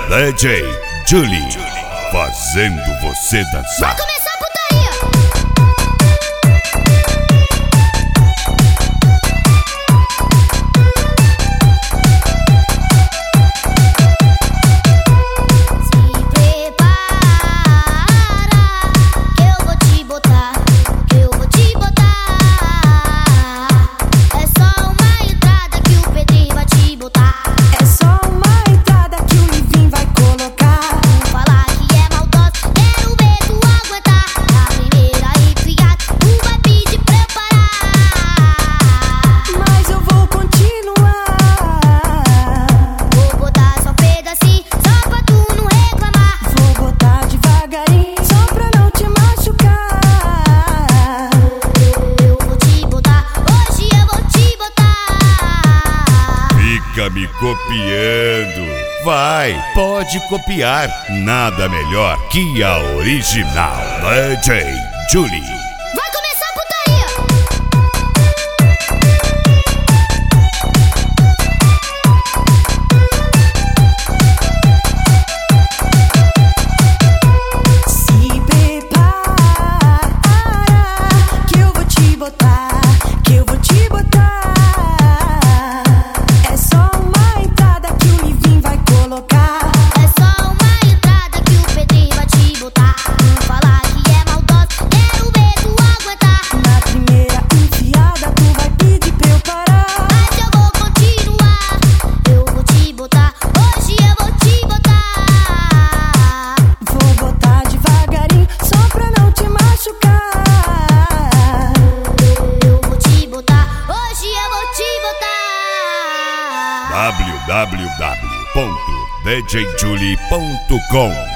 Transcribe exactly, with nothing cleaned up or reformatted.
D J Julie, fazendo você dançar. Vai começar a putaria. Me copiando. Vai, pode copiar. Nada melhor que a original D J Julie. Vai começar a putaria. Se prepara que eu vou te botar, que eu vou te botar. w w w ponto d j julie ponto com